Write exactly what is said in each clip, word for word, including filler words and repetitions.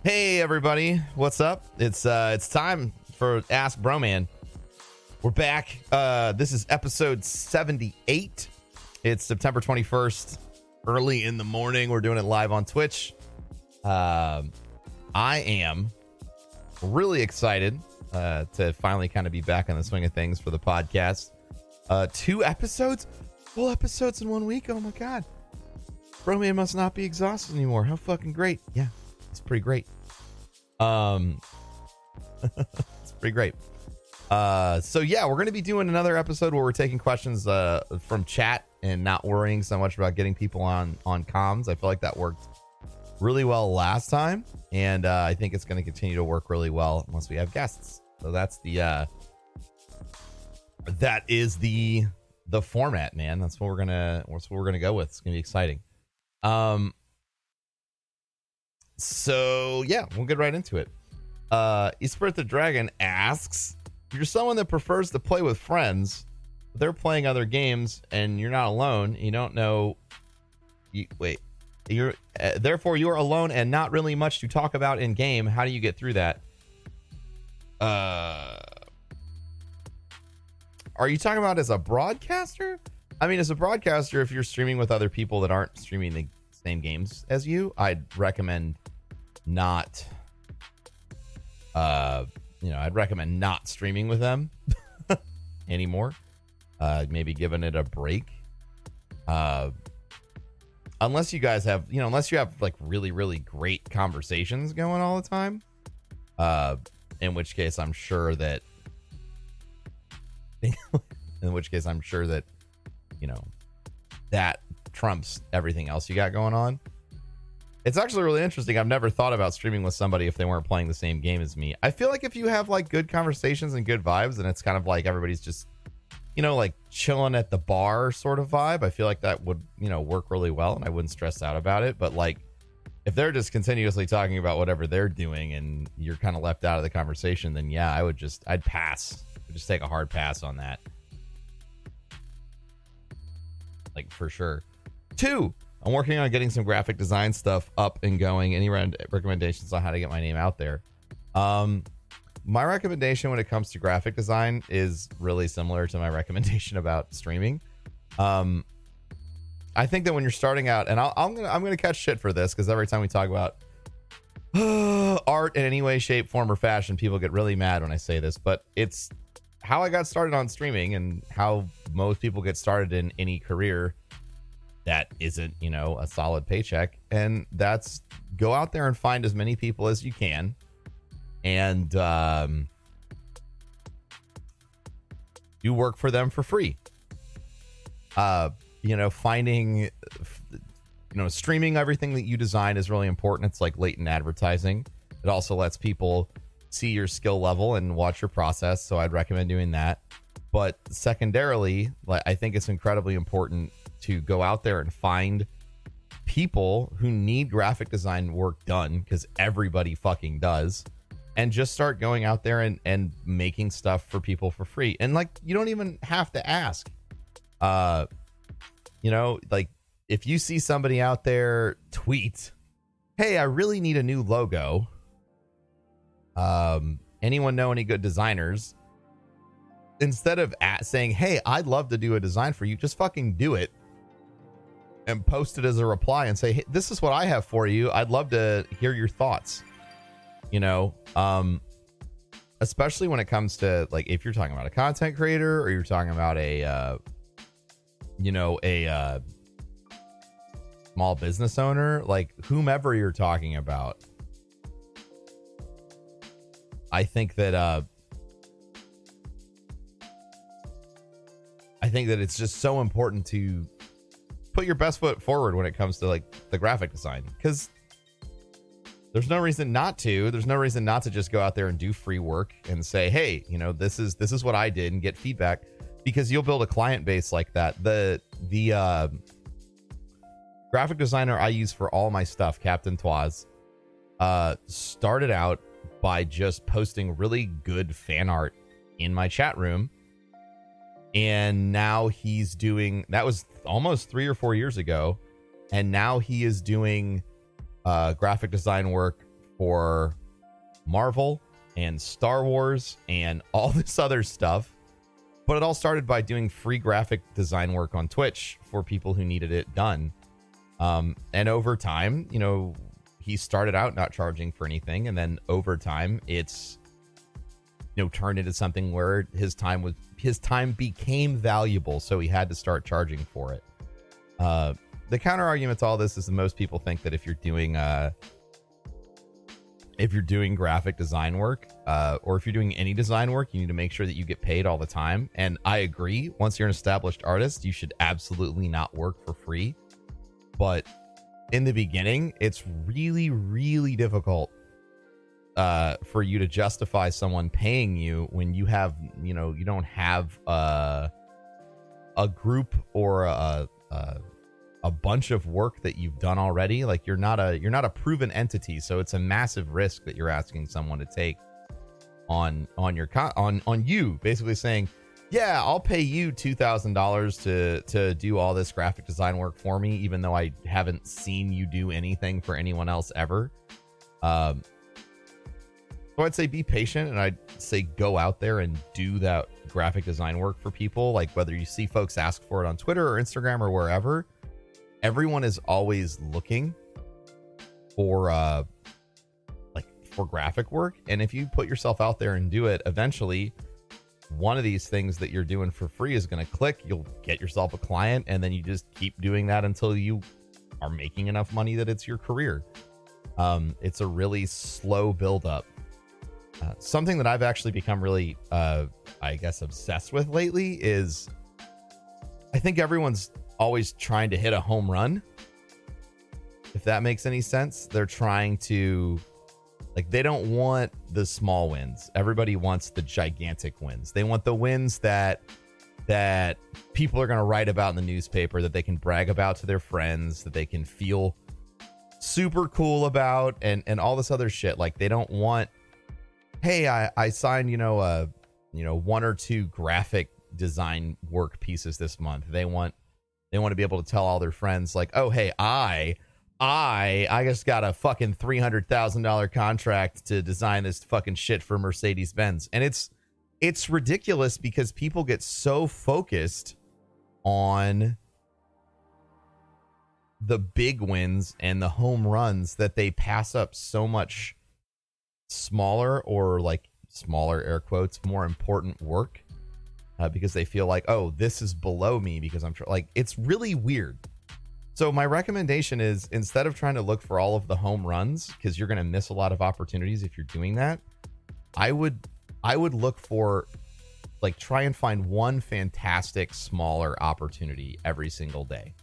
Hey everybody, what's up? It's uh it's time for Ask Broman. We're back. Uh this is episode seventy-eight. It's September twenty-first, early in the morning. We're doing it live on Twitch. Um I am really excited uh to finally kind of be back in the swing of things for the podcast. Uh two episodes, full episodes in one week. Oh my god. Broman must not be exhausted anymore. How fucking great. Yeah. It's pretty great. Um, it's pretty great. Uh, so yeah, we're going to be doing another episode where we're taking questions uh, from chat and not worrying so much about getting people on on comms. I feel like that worked really well last time, and uh, I think it's going to continue to work really well once we have guests. So that's the uh, that is the the format, man. That's what we're gonna that's what we're gonna go with. It's gonna be exciting. Um. So yeah, we'll get right into it. Uh, Espirit the Dragon asks, if you're someone that prefers to play with friends, but they're playing other games and you're not alone, you don't know. You, wait, you're uh, therefore you are alone and not really much to talk about in game. How do you get through that? Uh, are you talking about as a broadcaster? I mean, as a broadcaster, if you're streaming with other people that aren't streaming the same games as you, I'd recommend not uh you know I'd recommend not streaming with them anymore. Uh maybe giving it a break, uh unless you guys have you know unless you have like really really great conversations going all the time, uh in which case I'm sure that in which case I'm sure that you know that trumps everything else you got going on. It's actually really interesting. I've never thought about streaming with somebody if they weren't playing the same game as me. I feel like if you have like good conversations and good vibes, and it's kind of like everybody's just, you know, like chilling at the bar sort of vibe, I feel like that would, you know, work really well and I wouldn't stress out about it. But like if they're just continuously talking about whatever they're doing and you're kind of left out of the conversation, then yeah, I would just, I'd pass. I'd just take a hard pass on that. Like for sure. Two, I'm working on getting some graphic design stuff up and going. Any recommendations on how to get my name out there? Um, my recommendation when it comes to graphic design is really similar to my recommendation about streaming. Um, I think that when you're starting out, and I'll, I'm gonna I'm gonna catch shit for this because every time we talk about art in any way, shape, form, or fashion, people get really mad when I say this. But it's how I got started on streaming and how most people get started in any career that isn't, you know, a solid paycheck. And that's go out there and find as many people as you can. And um, you work for them for free. Uh, you know, finding, you know, streaming everything that you design is really important. It's like latent advertising. It also lets people see your skill level and watch your process. So I'd recommend doing that. But secondarily, like, I think it's incredibly important to go out there and find people who need graphic design work done, because everybody fucking does, and just start going out there and, and making stuff for people for free. And like, you don't even have to ask. Uh, you know, like if you see somebody out there tweet, hey, I really need a new logo. Um, anyone know any good designers? Instead of at saying, hey, I'd love to do a design for you, just fucking do it and post it as a reply and say, hey, this is what I have for you. I'd love to hear your thoughts. You know, um, especially when it comes to like, if you're talking about a content creator or you're talking about a, uh, you know, a uh, small business owner, like whomever you're talking about. I think that, uh, I think that it's just so important to put your best foot forward when it comes to like the graphic design, because there's no reason not to. There's no reason not to just go out there and do free work and say, hey, you know, this is this is what I did, and get feedback, because you'll build a client base like that. The the uh, graphic designer I use for all my stuff, Captain Twaz, uh, started out by just posting really good fan art in my chat room. And now he's doing, that was almost three or four years ago. And now he is doing uh, graphic design work for Marvel and Star Wars and all this other stuff. But it all started by doing free graphic design work on Twitch for people who needed it done. Um, and over time, you know, he started out not charging for anything. And then over time, it's, you know, turned into something where his time was, his time became valuable. So he had to start charging for it. Uh, the counter argument to all this is that most people think that if you're doing, uh, if you're doing graphic design work, uh, or if you're doing any design work, you need to make sure that you get paid all the time. And I agree. Once you're an established artist, you should absolutely not work for free. But in the beginning, it's really, really difficult uh, for you to justify someone paying you when you have, you know, you don't have uh, a group or a, a a bunch of work that you've done already. Like you're not a you're not a proven entity, so it's a massive risk that you're asking someone to take on on your con- on on you, basically saying, yeah, I'll pay you two thousand dollars to to do all this graphic design work for me, even though I haven't seen you do anything for anyone else ever. Um, so I'd say be patient, and I'd say go out there and do that graphic design work for people. Like whether you see folks ask for it on Twitter or Instagram or wherever, everyone is always looking for uh like for graphic work. And if you put yourself out there and do it, eventually one of these things that you're doing for free is going to click. You'll get yourself a client, and then you just keep doing that until you are making enough money that it's your career. Um, it's a really slow build up. Uh, something that I've actually become really, uh, I guess, obsessed with lately is I think everyone's always trying to hit a home run. If that makes any sense. They're trying to, like, they don't want the small wins. Everybody wants the gigantic wins. They want the wins that that people are going to write about in the newspaper, that they can brag about to their friends, that they can feel super cool about, and and all this other shit. Like, they don't want, hey, I I signed, you know, uh you know, one or two graphic design work pieces this month. They want They want to be able to tell all their friends, like, oh, hey, I, I, I just got a fucking three hundred thousand dollars contract to design this fucking shit for Mercedes-Benz. And it's, it's ridiculous because people get so focused on the big wins and the home runs that they pass up so much smaller, or like smaller air quotes, more important work. Uh, because they feel like, oh, this is below me because I'm tr-. like, it's really weird. So my recommendation is, instead of trying to look for all of the home runs, because you're going to miss a lot of opportunities if you're doing that, I would I would look for, like, try and find one fantastic smaller opportunity every single day.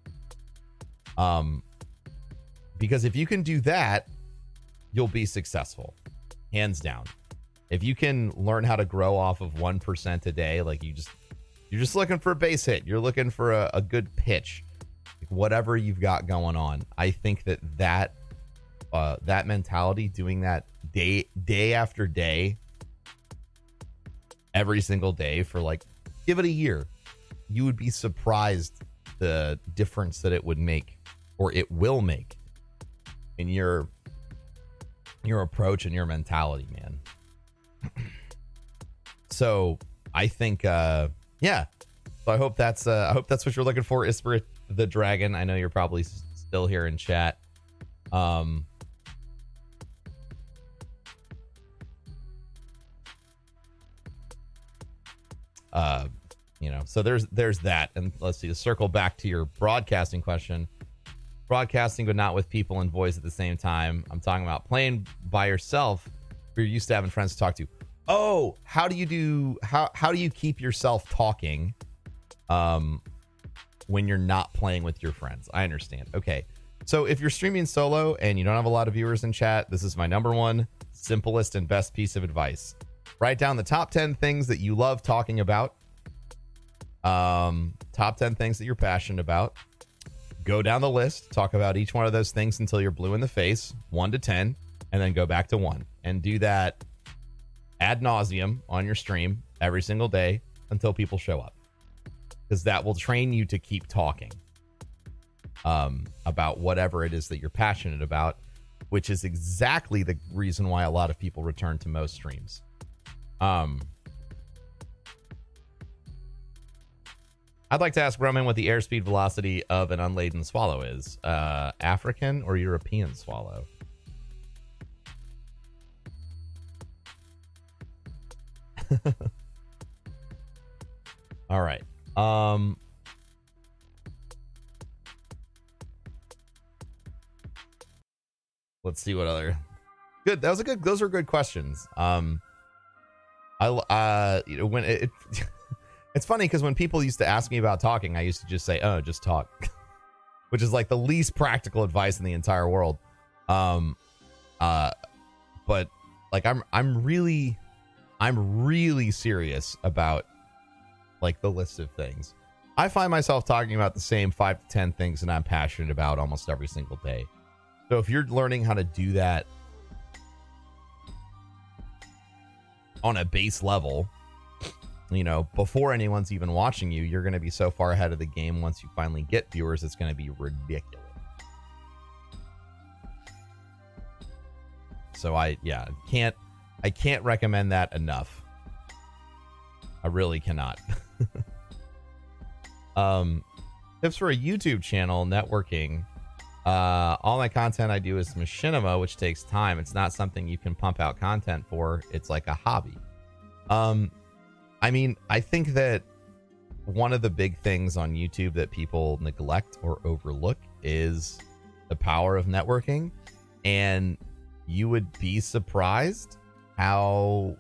Um, because if you can do that, you'll be successful, hands down. If you can learn how to grow off of one percent a day, like you just, you're just looking for a base hit, you're looking for a, a good pitch, like whatever you've got going on. I think that that, uh, that mentality, doing that day, day after day, every single day for, like, give it a year, you would be surprised the difference that it would make, or it will make, in your, your approach and your mentality, man. So I think, uh, yeah. So I hope that's, uh, I hope that's what you're looking for, Isper the Dragon. I know you're probably s- still here in chat. Um, uh, you know, so there's, there's that. And let's see, to circle back to your broadcasting question, broadcasting, but not with people and voice at the same time. I'm talking about playing by yourself. You're used to having friends to talk to. Oh, how do you do how how do you keep yourself talking um when you're not playing with your friends? I understand. Okay. So if you're streaming solo and you don't have a lot of viewers in chat, this is my number one simplest and best piece of advice. Write down the top ten things that you love talking about. Um top ten things that you're passionate about. Go down the list, talk about each one of those things until you're blue in the face, one to ten, and then go back to one, and do that ad nauseum on your stream every single day until people show up, because that will train you to keep talking um, about whatever it is that you're passionate about. which is exactly the reason why a lot of people return to most streams. Um, I'd like to ask Roman what the airspeed velocity of an unladen swallow is. Uh, African or European swallow? All right. Um, let's see what other good. That was a good. Those are good questions. Um, I uh, you know, when it, it it's funny because when people used to ask me about talking, I used to just say, "Oh, just talk," which is like the least practical advice in the entire world. Um, uh, but like I'm I'm really I'm really serious about like the list of things. I find myself talking about the same five to ten things that I'm passionate about almost every single day. So if you're learning how to do that on a base level, you know, before anyone's even watching you, you're going to be so far ahead of the game. Once you finally get viewers, it's going to be ridiculous. So I, yeah, can't, I can't recommend that enough. I really cannot. um, tips for a YouTube channel, networking. Uh, all my content I do is machinima, which takes time. It's not something you can pump out content for. It's like a hobby. Um, I mean, I think that one of the big things on YouTube that people neglect or overlook is the power of networking. And you would be surprised how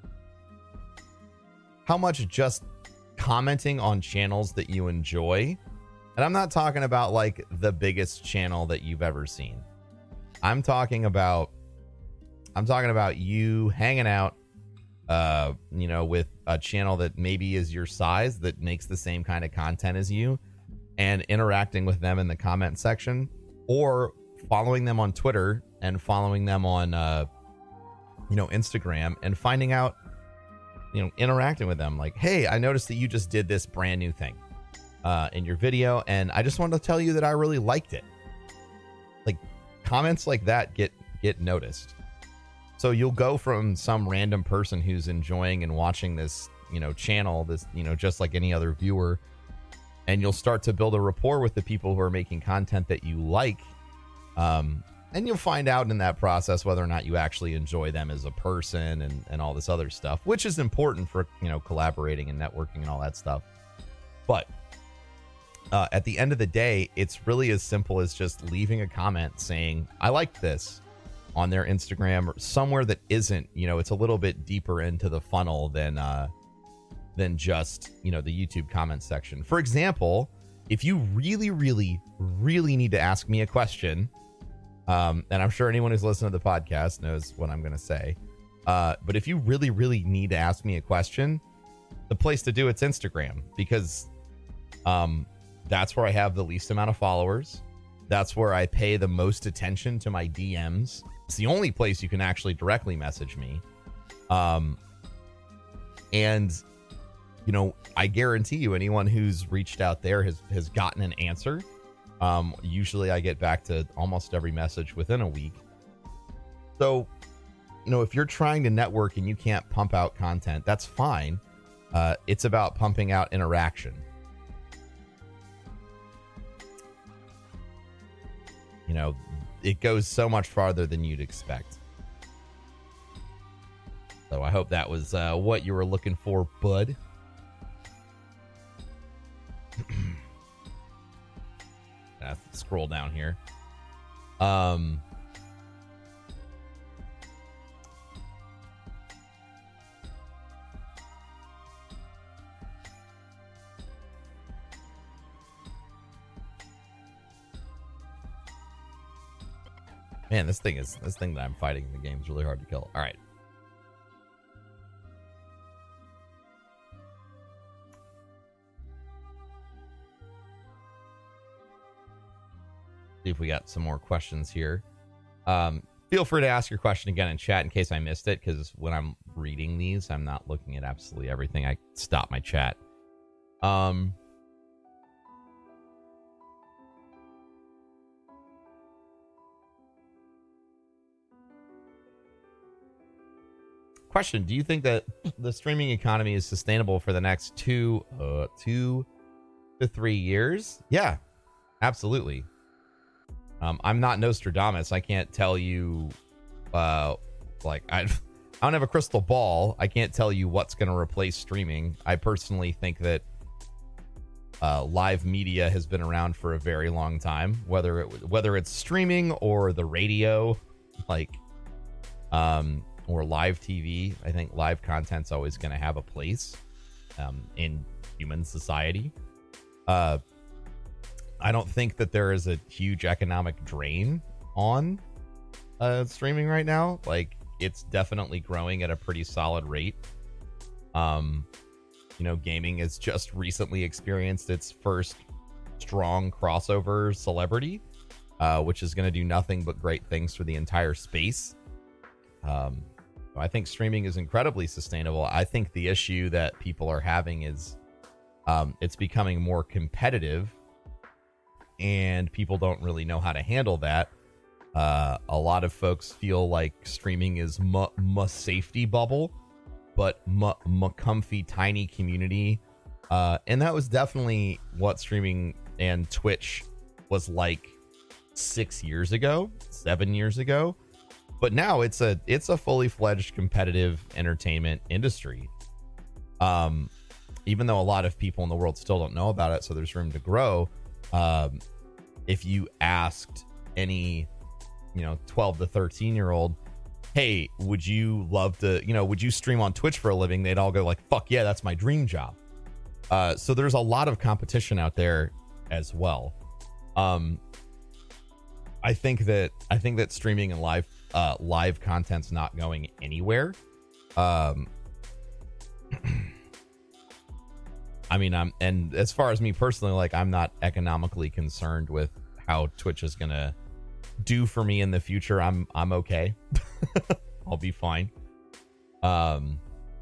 how much just commenting on channels that you enjoy. And I'm not talking about like the biggest channel that you've ever seen. I'm talking about I'm talking about you hanging out uh you know with a channel that maybe is your size, that makes the same kind of content as you, and interacting with them in the comment section, or following them on Twitter and following them on uh you know Instagram, and finding out, you know interacting with them like, hey, I noticed that you just did this brand new thing Uh, in your video, and I just wanted to tell you that I really liked it. Like, comments like that get get noticed. So you'll go from some random person who's enjoying and watching this, you know, channel, this, you know, just like any other viewer, and you'll start to build a rapport with the people who are making content that you like. Um, and you'll find out in that process whether or not you actually enjoy them as a person, and, and all this other stuff, which is important for, you know, collaborating and networking and all that stuff. But Uh, at the end of the day, it's really as simple as just leaving a comment saying, I like this, on their Instagram or somewhere that isn't, you know, it's a little bit deeper into the funnel than, uh, than just, you know, the YouTube comment section. For example, if you really, really, really need to ask me a question, um, and I'm sure anyone who's listened to the podcast knows what I'm going to say. Uh, but if you really, really need to ask me a question, the place to do it's Instagram, because, um, that's where I have the least amount of followers. That's where I pay the most attention to my D Ms. It's the only place you can actually directly message me. Um, and, you know, I guarantee you anyone who's reached out there has, has gotten an answer. Um, usually I get back to almost every message within a week. So, you know, if you're trying to network and you can't pump out content, that's fine. Uh, it's about pumping out interaction. You know, it goes so much farther than you'd expect. So I hope that was uh, what you were looking for, bud. I have to scroll down here. Um, Man, this thing is this thing that I'm fighting in the game is really hard to kill. All right. See if we got some more questions here. Um, feel free to ask your question again in chat in case I missed it, because when I'm reading these, I'm not looking at absolutely everything. I stop my chat. Um. question: do you think that the streaming economy is sustainable for the next two, uh, two to three years? Yeah, absolutely. Um, I'm not Nostradamus. I can't tell you, uh, like I, I don't have a crystal ball. I can't tell you what's going to replace streaming. I personally think that uh, live media has been around for a very long time, whether it whether it's streaming or the radio, like, um, or live T V. I think live content's always going to have a place um, in human society. Uh, I don't think that there is a huge economic drain on uh, streaming right now. Like, it's definitely growing at a pretty solid rate. Um, you know, gaming has just recently experienced its first strong crossover celebrity, uh, which is going to do nothing but great things for the entire space. Um, I think streaming is incredibly sustainable. I think the issue that people are having is um, it's becoming more competitive, and people don't really know how to handle that. Uh, a lot of folks feel like streaming is mu mu safety bubble, but mu mu comfy tiny community. Uh, and that was definitely what streaming and Twitch was like six years ago, seven years ago. But now it's a it's a fully fledged competitive entertainment industry. Um, even though a lot of people in the world still don't know about it, so there's room to grow. Um, if you asked any, you know, twelve to thirteen year old, hey, would you love to, you know, would you stream on Twitch for a living? They'd all go like, fuck yeah, that's my dream job. Uh, so there's a lot of competition out there as well. Um, I think that I think that streaming and live uh, live content's not going anywhere. Um, I mean, I'm and as far as me personally, like, I'm not economically concerned with how Twitch is gonna do for me in the future. I'm I'm okay. I'll be fine. Um,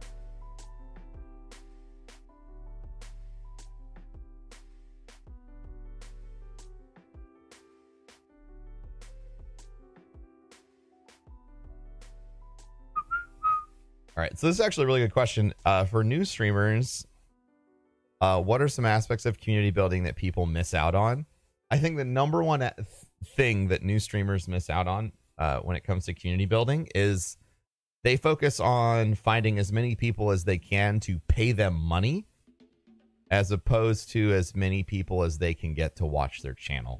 all right, so this is actually a really good question uh, for new streamers. Uh, what are some aspects of community building that people miss out on? I think the number one th thing that new streamers miss out on uh, when it comes to community building is they focus on finding as many people as they can to pay them money, as opposed to as many people as they can get to watch their channel.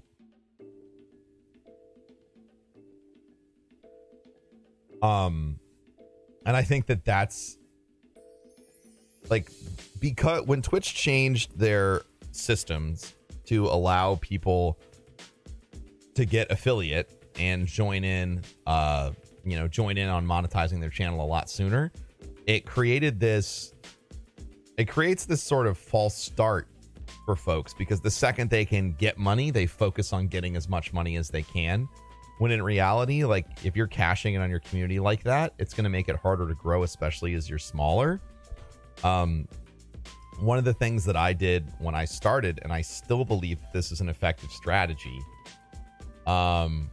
Um, and I think that that's like, because when Twitch changed their systems to allow people to get affiliate and join in, uh, you know, join in on monetizing their channel a lot sooner, it created this, it creates this sort of false start for folks, because the second they can get money, they focus on getting as much money as they can. When in reality, like, if you're cashing in on your community like that, it's going to make it harder to grow, especially as you're smaller. Um, one of the things that I did when I started, and I still believe that this is an effective strategy, um,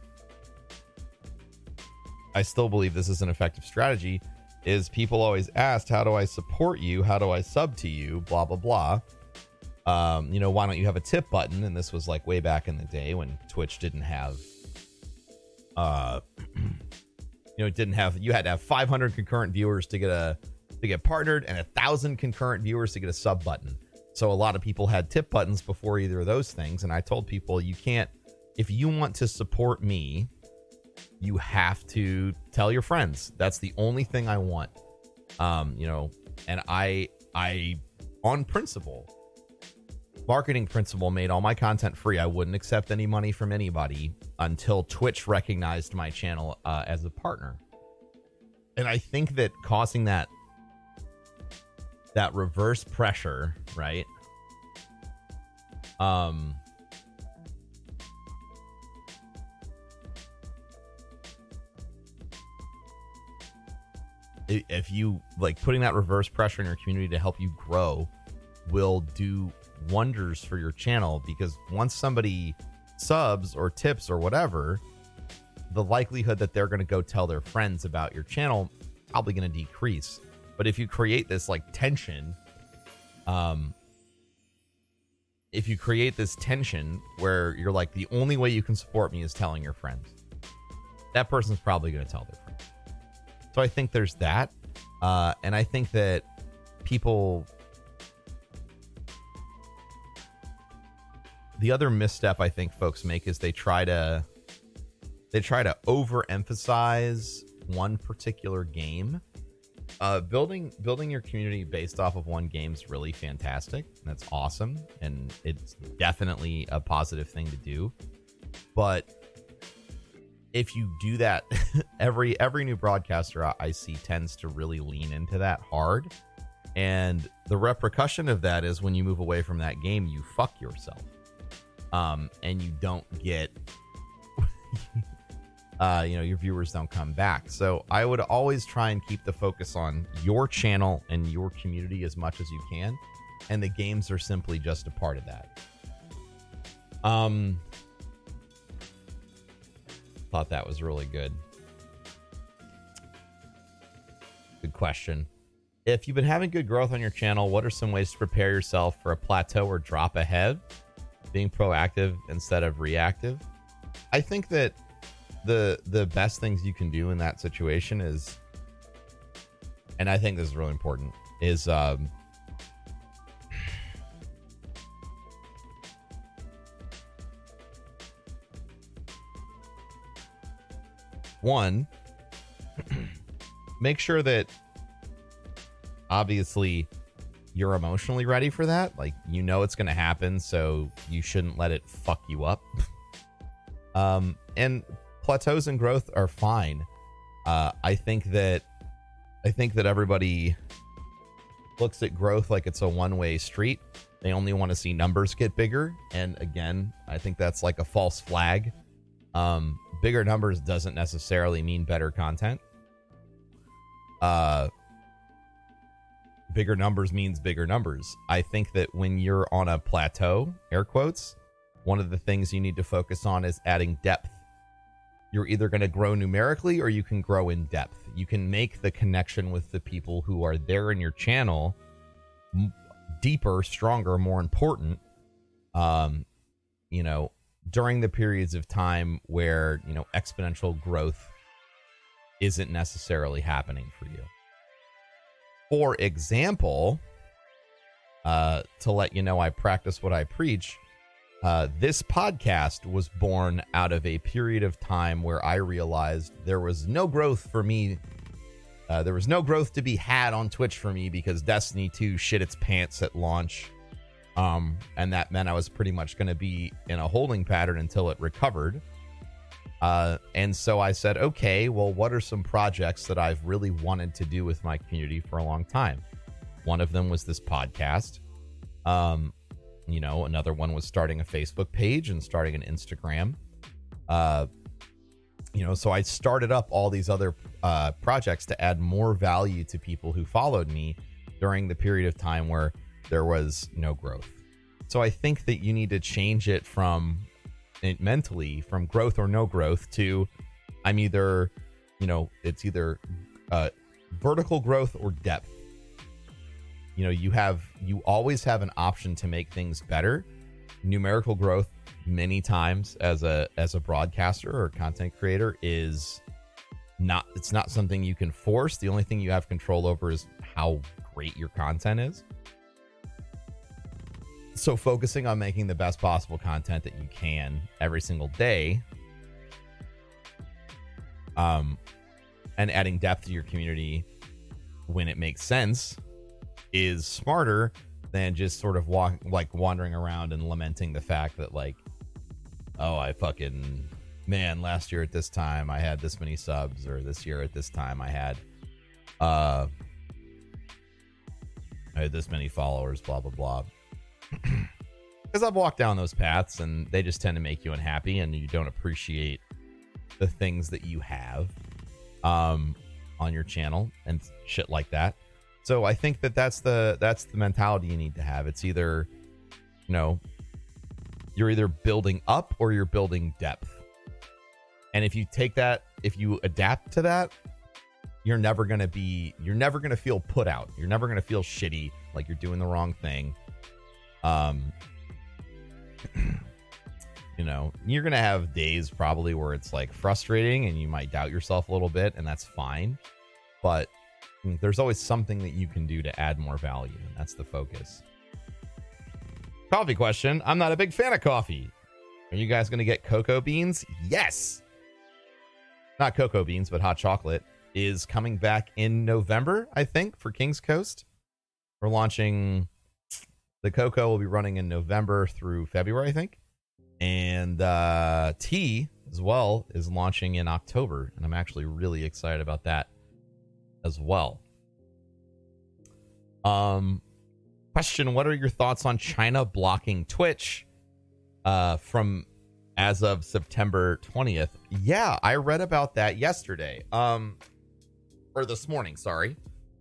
I still believe this is an effective strategy, is people always asked, how do I support you? How do I sub to you? Blah, blah, blah. Um, you know, why don't you have a tip button? And this was like way back in the day when Twitch didn't have, uh, you know, it didn't have, you had to have five hundred concurrent viewers to get a, to get partnered, and a thousand concurrent viewers to get a sub button. So a lot of people had tip buttons before either of those things. And I told people, you can't, if you want to support me, you have to tell your friends. That's the only thing I want. Um, you know, and I, I, on principle, marketing principle, made all my content free. I wouldn't accept any money from anybody until Twitch recognized my channel uh, as a partner. And I think that causing that, that reverse pressure, right? Um, if you like, putting that reverse pressure in your community to help you grow will do wonders for your channel, because once somebody subs or tips or whatever, the likelihood that they're going to go tell their friends about your channel probably going to decrease. But if you create this like tension, um, if you create this tension where you're like, the only way you can support me is telling your friends, that person's probably going to tell their friends. So I think there's that. Uh, and I think that people, the other misstep I think folks make is they try to, they try to overemphasize one particular game. Uh, building building your community based off of one game is really fantastic. That's awesome, and it's definitely a positive thing to do. But if you do that, every every new broadcaster I see tends to really lean into that hard, and the repercussion of that is when you move away from that game, you fuck yourself, um, and you don't get. Uh, you know, your viewers don't come back. So I would always try and keep the focus on your channel and your community as much as you can. And the games are simply just a part of that. Um, thought that was really good. Good question. If you've been having good growth on your channel, what are some ways to prepare yourself for a plateau or drop ahead? Being proactive instead of reactive. I think that the the best things you can do in that situation is, and I think this is really important, is um one, make sure that obviously you're emotionally ready for that. Like, you know it's going to happen, so you shouldn't let it fuck you up. um and plateaus and growth are fine. Uh, I think that I think that everybody looks at growth like it's a one-way street. They only want to see numbers get bigger. And again, I think that's like a false flag. Um, bigger numbers doesn't necessarily mean better content. Uh, bigger numbers means bigger numbers. I think that when you're on a plateau, air quotes, one of the things you need to focus on is adding depth. You're either going to grow numerically or you can grow in depth. You can make the connection with the people who are there in your channel m- deeper, stronger, more important, um, you know, during the periods of time where, you know, exponential growth isn't necessarily happening for you. For example, uh, to let you know I practice what I preach, Uh, this podcast was born out of a period of time where I realized there was no growth for me. Uh, there was no growth to be had on Twitch for me because Destiny two shit its pants at launch. Um, and that meant I was pretty much going to be in a holding pattern until it recovered. Uh, and so I said, okay, well, what are some projects that I've really wanted to do with my community for a long time? One of them was this podcast. Um, You know, another one was starting a Facebook page and starting an Instagram. Uh, you know, so I started up all these other uh, projects to add more value to people who followed me during the period of time where there was no growth. So I think that you need to change it from it mentally from growth or no growth to I'm either, you know, it's either uh, vertical growth or depth. You know, you have you always have an option to make things better. Numerical growth many times as a as a broadcaster or content creator is not it's not something you can force. The only thing you have control over is how great your content is. So focusing on making the best possible content that you can every single day, um, and adding depth to your community when it makes sense is smarter than just sort of walk like wandering around and lamenting the fact that like, oh, I fucking man, last year at this time I had this many subs, or this year at this time I had uh I had this many followers, blah blah blah. Because I've walked down those paths and they just tend to make you unhappy and you don't appreciate the things that you have um on your channel and shit like that. So I think that that's the that's the mentality you need to have. It's either, you know, you're either building up or you're building depth. And if you take that, if you adapt to that, you're never going to be, you're never going to feel put out. You're never going to feel shitty, like you're doing the wrong thing. Um, you know, you're going to have days probably where it's like frustrating and you might doubt yourself a little bit, and that's fine. But there's always something that you can do to add more value, and that's the focus. Coffee question. I'm not a big fan of coffee. Are you guys going to get cocoa beans? Yes. Not cocoa beans, but hot chocolate is coming back in November, I think, for King's Coast. We're launching, the cocoa will be running in November through February, I think. And uh, tea as well is launching in October. And I'm actually really excited about that as well. Um, question, what are your thoughts on China blocking Twitch uh, from as of September twentieth? Yeah, I read about that yesterday. Um, or this morning, sorry.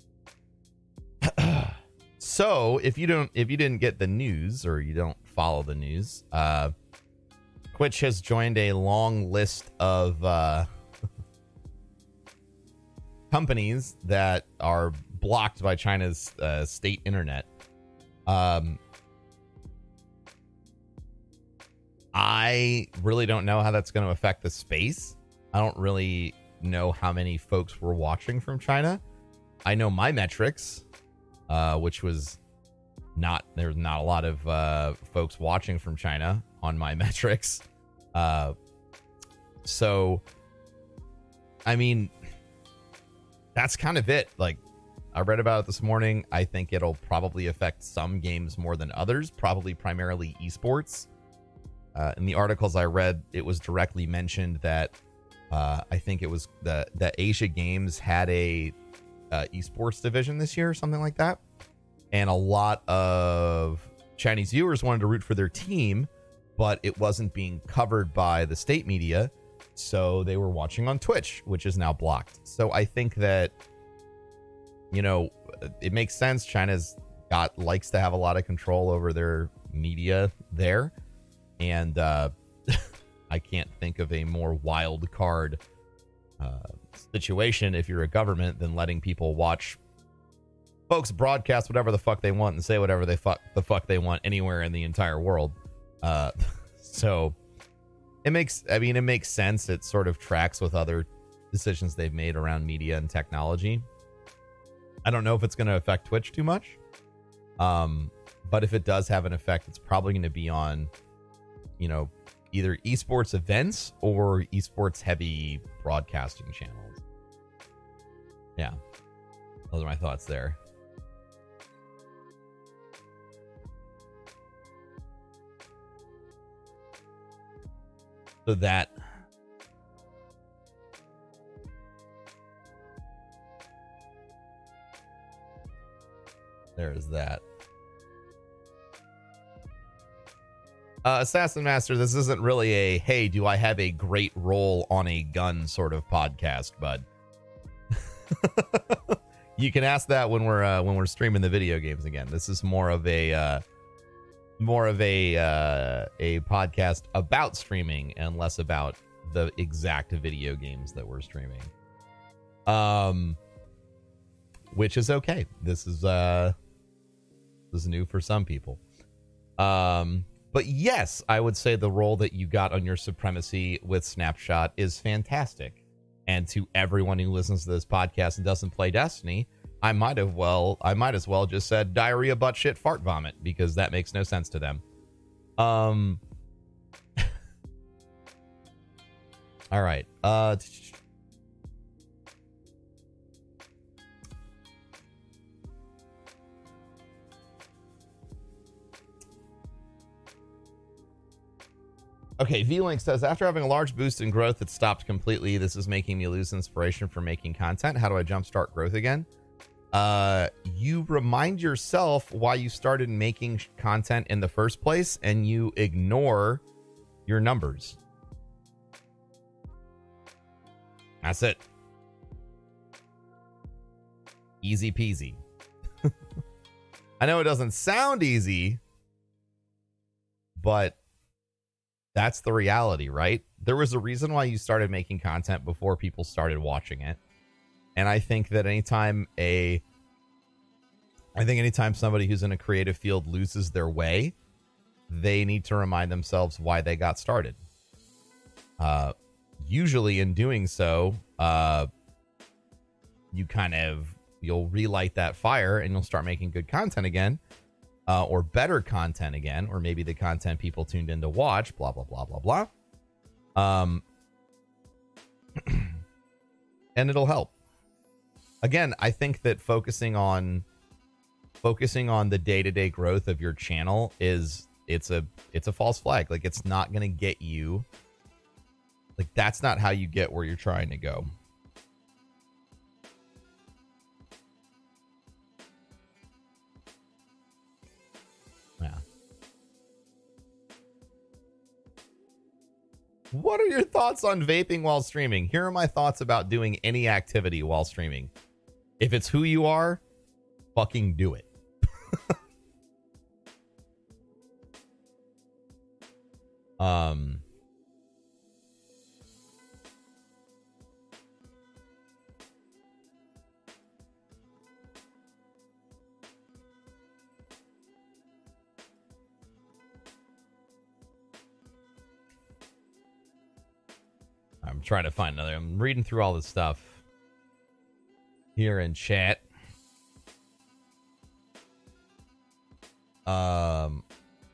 So if you don't, if you didn't get the news or you don't follow the news, uh, Twitch has joined a long list of uh, companies that are blocked by China's uh, state internet. Um, I really don't know how that's going to affect the space. I don't really know how many folks were watching from China. I know my metrics, uh, which was not, there's not a lot of uh, folks watching from China on my metrics. Uh, so, I mean, that's kind of it. Like, I read about it this morning. I think it'll probably affect some games more than others, probably primarily esports. Uh, in the articles I read, it was directly mentioned that uh, I think it was the, the Asia Games had a uh, esports division this year or something like that. And a lot of Chinese viewers wanted to root for their team, but it wasn't being covered by the state media. So they were watching on Twitch, which is now blocked. So I think that, you know, it makes sense. China's got likes to have a lot of control over their media there. And uh, I can't think of a more wild card uh, situation if you're a government than letting people watch folks broadcast whatever the fuck they want and say whatever they fuck the fuck they want anywhere in the entire world. Uh, so it makes, I mean, it makes sense. It sort of tracks with other decisions they've made around media and technology. I don't know if it's going to affect Twitch too much. Um, but if it does have an effect, it's probably going to be on, you know, either esports events or esports heavy broadcasting channels. Yeah. Those are my thoughts there. So that there is that. Uh, Assassin Master, this isn't really a, hey, do I have a great roll on a gun sort of podcast, bud. You can ask that when we're uh, when we're streaming the video games again. This is more of a uh, more of a uh, a podcast about streaming and less about the exact video games that we're streaming. Um, which is okay. This is uh, this is new for some people. Um. But yes, I would say the role that you got on your supremacy with Snapshot is fantastic. And to everyone who listens to this podcast and doesn't play Destiny, I might have well, I might as well just said diarrhea, butt shit, fart vomit, because that makes no sense to them. Um. All right. Uh. Okay, V-Link says, after having a large boost in growth, it stopped completely. This is making me lose inspiration for making content. How do I jumpstart growth again? Uh, you remind yourself why you started making content in the first place, and you ignore your numbers. That's it. Easy peasy. I know it doesn't sound easy, but that's the reality, right? There was a reason why you started making content before people started watching it. And I think that anytime a I think anytime somebody who's in a creative field loses their way, they need to remind themselves why they got started. Uh, usually in doing so, uh, you kind of, you'll relight that fire and you'll start making good content again, uh, or better content again, or maybe the content people tuned in to watch, blah, blah, blah, blah, blah. Um, and it'll help. Again, I think that focusing on focusing on the day-to-day growth of your channel is it's a it's a false flag. Like, it's not going to get you, like, that's not how you get where you're trying to go. Yeah. What are your thoughts on vaping while streaming? Here are my thoughts about doing any activity while streaming. If it's who you are, fucking do it. um I'm trying to find another. I'm reading through all this stuff here in chat. Um,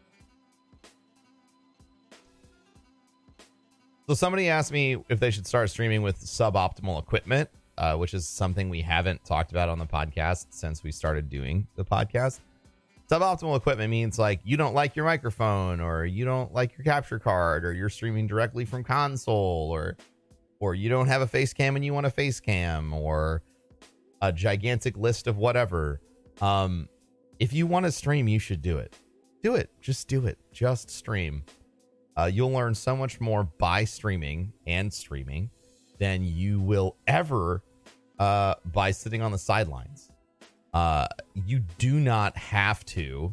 so somebody asked me if they should start streaming with suboptimal equipment, uh, which is something we haven't talked about on the podcast since we started doing the podcast. Suboptimal equipment means, like, you don't like your microphone, or you don't like your capture card, or you're streaming directly from console, or or you don't have a face cam and you want a face cam, or a gigantic list of whatever. Um, if you want to stream, you should do it. Do it. Just do it. Just stream. Uh, you'll learn so much more by streaming and streaming than you will ever uh, by sitting on the sidelines. Uh, you do not have to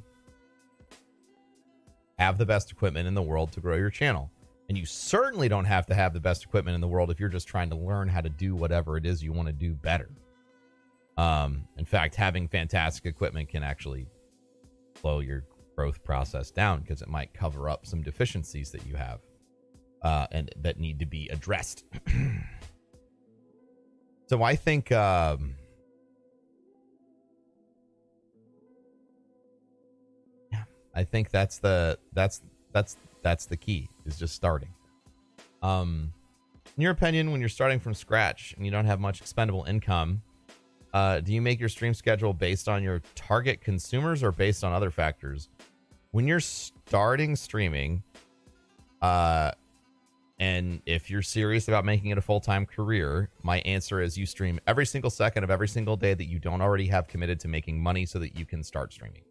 have the best equipment in the world to grow your channel. And you certainly don't have to have the best equipment in the world if you're just trying to learn how to do whatever it is you want to do better. Um, in fact, having fantastic equipment can actually slow your growth process down, because it might cover up some deficiencies that you have uh, and that need to be addressed. So I think um, yeah, I think that's the that's that's that's the key, is just starting. Um, in your opinion, when you're starting from scratch and you don't have much expendable income, Uh, do you make your stream schedule based on your target consumers or based on other factors? When you're starting streaming, uh, and if you're serious about making it a full-time career, my answer is you stream every single second of every single day that you don't already have committed to making money so that you can start streaming.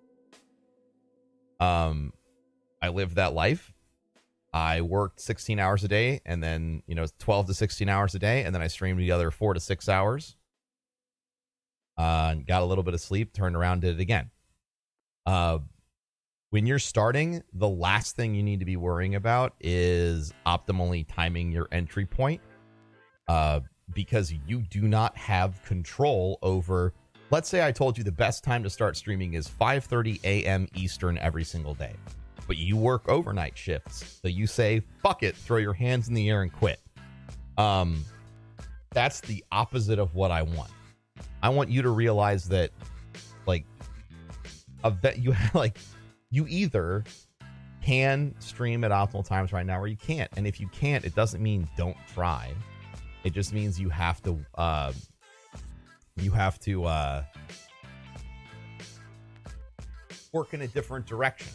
Um, I lived that life. I worked sixteen hours a day, and then, you know, twelve to sixteen hours a day, and then I streamed the other four to six hours. Uh, got a little bit of sleep, turned around, did it again. Uh, when you're starting, the last thing you need to be worrying about is optimally timing your entry point, uh, because you do not have control over. Let's say I told you the best time to start streaming is five thirty a.m. Eastern every single day, but you work overnight shifts, so you say, fuck it, throw your hands in the air and quit. Um, that's the opposite of what I want. I want you to realize that, like, a vet, you like, you either can stream at optimal times right now, or you can't. And if you can't, it doesn't mean don't try. It just means you have to, uh, you have to uh, work in a different direction.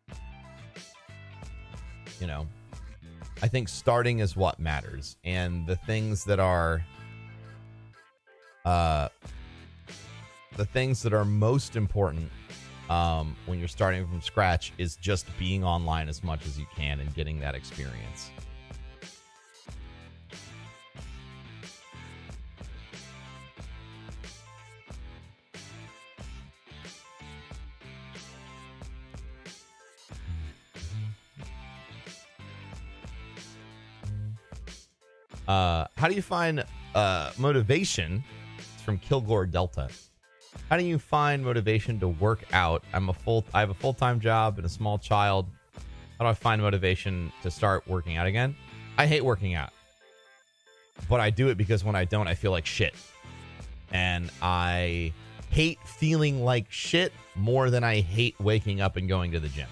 You know, I think starting is what matters, and the things that are, uh. The things that are most important um, when you're starting from scratch is just being online as much as you can and getting that experience. Uh, how do you find uh, motivation from Kilgore Delta. How do you find motivation to work out? I'm a full I have a full-time job and a small child. How do I find motivation to start working out again? I hate working out. But I do it because when I don't, I feel like shit. And I hate feeling like shit more than I hate waking up and going to the gym.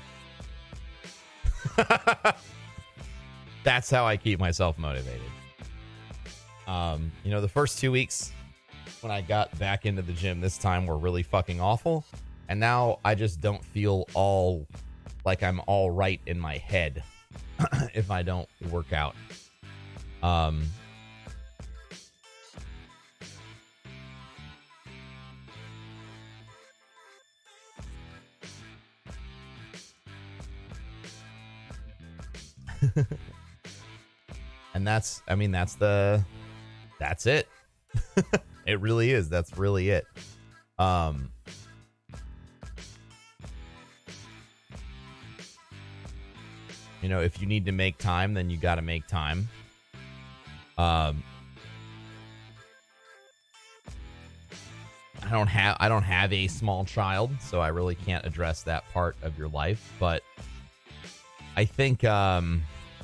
That's how I keep myself motivated. Um, you know, the first two weeks when I got back into the gym this time were really fucking awful. And now I just don't feel all like I'm all right in my head if I don't work out. Um, and that's, I mean, that's the, that's it. It really is. That's really it. Um, you know, if you need to make time, then you got to make time. Um, I don't have, I don't have a small child, so I really can't address that part of your life, but I think, um,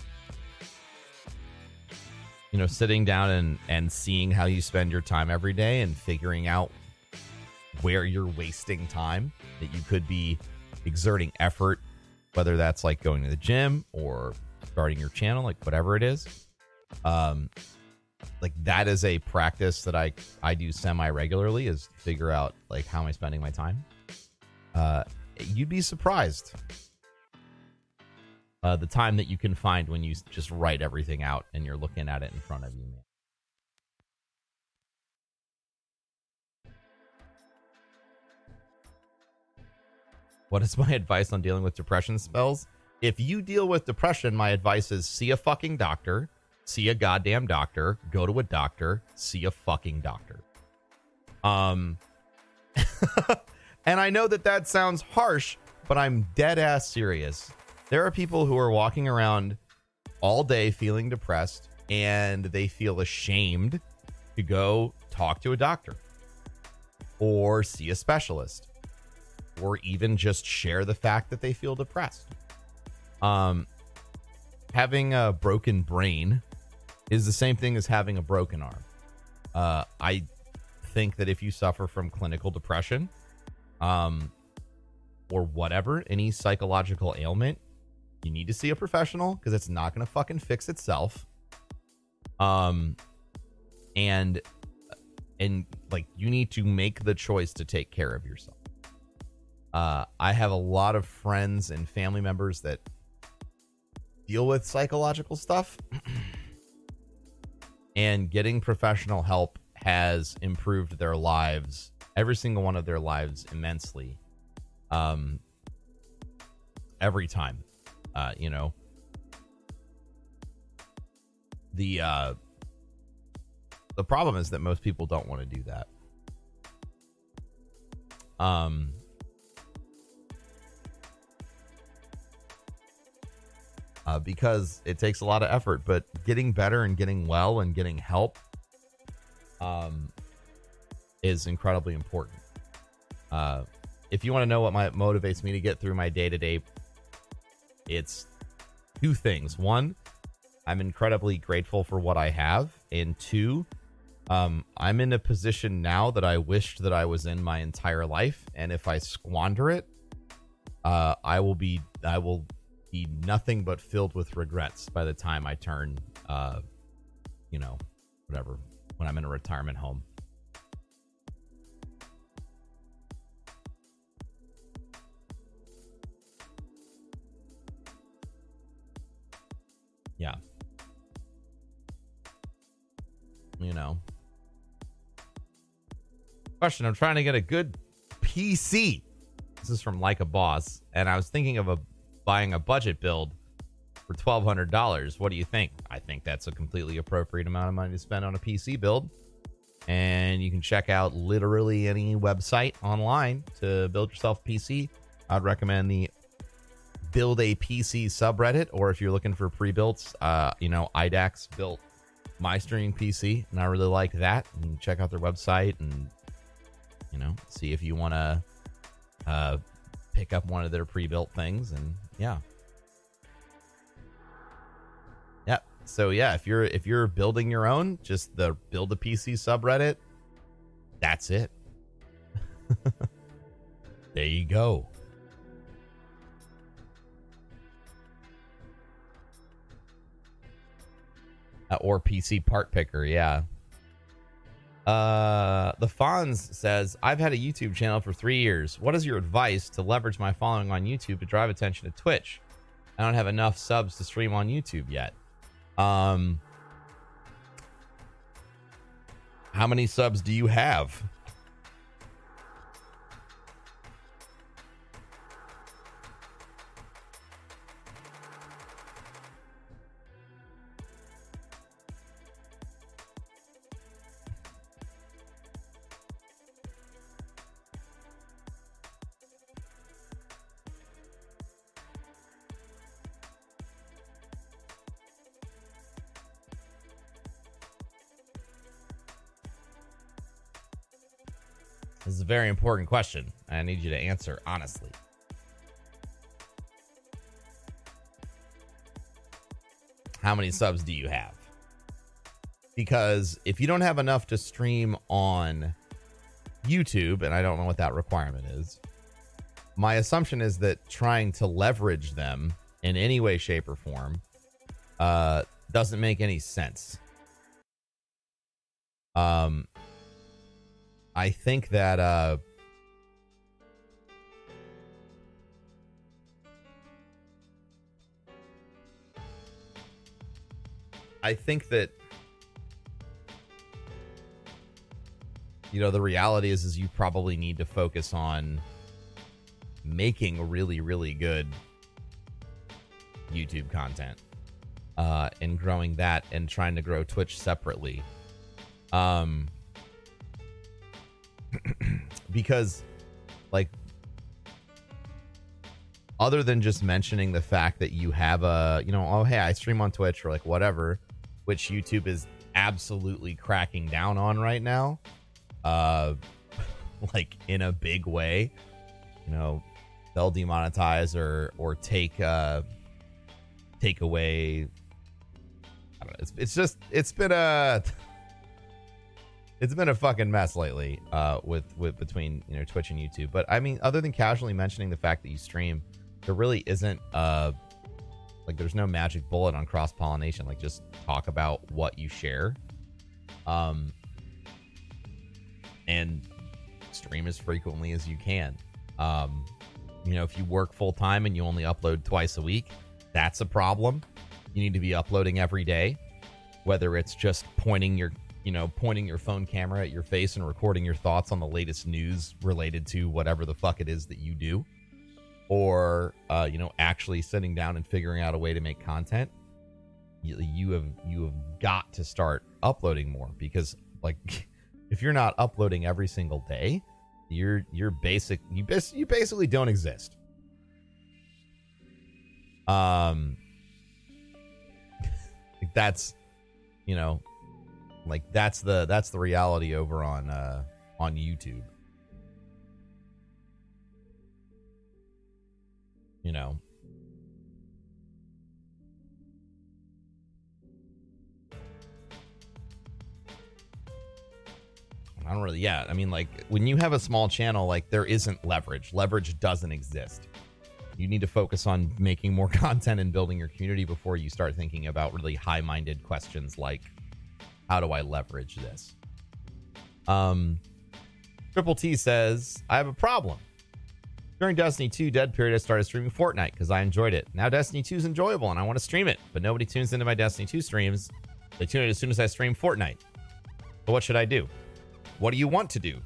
you know, sitting down and, and seeing how you spend your time every day and figuring out where you're wasting time that you could be exerting effort, whether that's like going to the gym or starting your channel, like whatever it is. Um, like that is a practice that I, I do semi regularly, is figure out like, how am I spending my time? Uh, you'd be surprised. Uh, the time that you can find when you just write everything out and you're looking at it in front of you, man. What is my advice on dealing with depression spells? If you deal with depression, my advice is see a fucking doctor, see a goddamn doctor, go to a doctor, see a fucking doctor. Um, and I know that that sounds harsh, but I'm dead ass serious. There are people who are walking around all day feeling depressed, and they feel ashamed to go talk to a doctor or see a specialist or even just share the fact that they feel depressed. Um, having a broken brain is the same thing as having a broken arm. Uh, I think that if you suffer from clinical depression, um, or whatever, any psychological ailment, you need to see a professional because it's not going to fucking fix itself. Um, and, and like, you need to make the choice to take care of yourself. Uh, I have a lot of friends and family members that deal with psychological stuff, and getting professional help has improved their lives, every single one of their lives, immensely. Um, every time. Uh, you know, the uh, the problem is that most people don't want to do that. Um, uh, because it takes a lot of effort, but getting better and getting well and getting help um, is incredibly important. Uh, if you want to know what my, motivates me to get through my day-to-day, it's two things. One, I'm incredibly grateful for what I have. And two, um, I'm in a position now that I wished that I was in my entire life. And if I squander it, uh, I will be, I will be nothing but filled with regrets by the time I turn, uh, you know, whatever, when I'm in a retirement home. Yeah. You know. Question, I'm trying to get a good P C. This is from Like a Boss. And I was thinking of a buying a budget build for twelve hundred dollars. What do you think? I think that's a completely appropriate amount of money to spend on a P C build. And you can check out literally any website online to build yourself a P C. I'd recommend the Build a P C subreddit, or if you're looking for pre-builts, uh, you know, I D A X built my streaming P C, and I really liked that. And check out their website and, you know, see if you want to uh, pick up one of their pre-built things. And yeah. Yeah. So yeah, if you're if you're building your own, just the build a P C subreddit, that's it. There you go. Uh, or P C part picker, yeah. Uh, the Fonz says, I've had a YouTube channel for three years. What is your advice to leverage my following on YouTube to drive attention to Twitch? I don't have enough subs to stream on YouTube yet. Um, how many subs do you have? This is a very important question. I need you to answer honestly. How many subs do you have? Because if you don't have enough to stream on YouTube, and I don't know what that requirement is, my assumption is that trying to leverage them in any way, shape, or form uh, doesn't make any sense. Um, I think that uh, I think that you know the reality is is you probably need to focus on making really really good YouTube content uh, and growing that and trying to grow Twitch separately. Um. Because, like, other than just mentioning the fact that you have a, you know, oh, hey, I stream on Twitch or like whatever, which YouTube is absolutely cracking down on right now, uh, like in a big way, you know, they'll demonetize or or take uh, take away. I don't know. It's it's just it's been a. It's been a fucking mess lately uh, with, with between, you know, Twitch and YouTube. But I mean, other than casually mentioning the fact that you stream, there really isn't uh like there's no magic bullet on cross-pollination. Like just talk about what you share. Um and stream as frequently as you can. Um, you know, if you work full time and you only upload twice a week, that's a problem. You need to be uploading every day, whether it's just pointing your you know, pointing your phone camera at your face and recording your thoughts on the latest news related to whatever the fuck it is that you do, or, uh, you know, actually sitting down and figuring out a way to make content. You, you have, you have got to start uploading more because like, if you're not uploading every single day, you're, you're basic, you, bas- you basically don't exist. Um, that's, you know, like that's the that's the reality over on uh on YouTube. You know. I don't really yeah, I mean like when you have a small channel, like there isn't leverage. Leverage doesn't exist. You need to focus on making more content and building your community before you start thinking about really high-minded questions like how do I leverage this? Um, Triple T says, I have a problem. During Destiny two Dead Period, I started streaming Fortnite because I enjoyed it. Now Destiny two is enjoyable and I want to stream it, but nobody tunes into my Destiny two streams. They tune in as soon as I stream Fortnite. So what should I do? What do you want to do?